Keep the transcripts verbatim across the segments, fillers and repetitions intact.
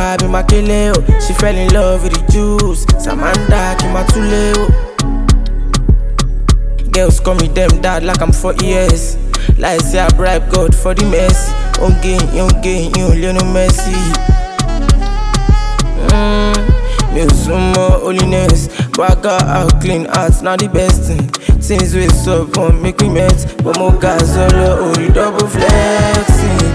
be my kele, oh. She fell in love with the juice. Samantha, keep my tule, oh. Girls call me them dad like I'm four years. Like say I bribe God for the mercy. On gain, on gain, you Lionel Messi. Mmm, me some more holiness. But I got out clean hearts, not the best thing. Things we up won't make me met. But more guys all over, double flexing.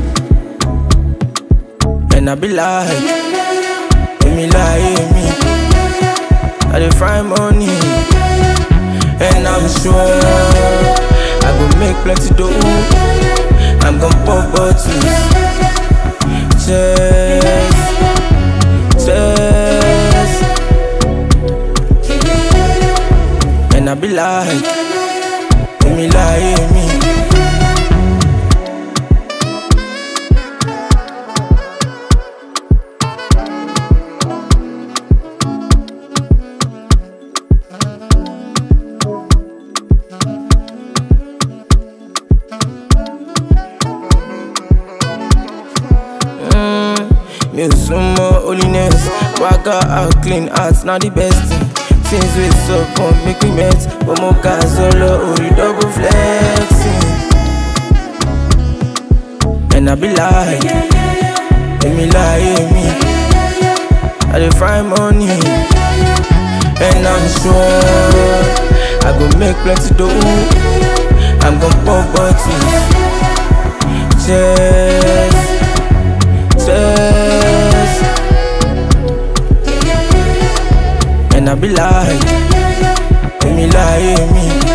And I be like, let me lie, me. I dey find money, and I'm sure I go make plenty dough. I'm gon' pop bottles, cheers, cheers. And I be like, let me lie, me. Me some more holiness. But I got out clean hearts, not the best thing. Things we up won't make me met. But more guys all over, double flexing. And I be like, let me lie, me. I dey find money, and I'm sure I go make plenty dough. I'm gon' pop bottles, cheers, cheers. And I be like, let me lie, me.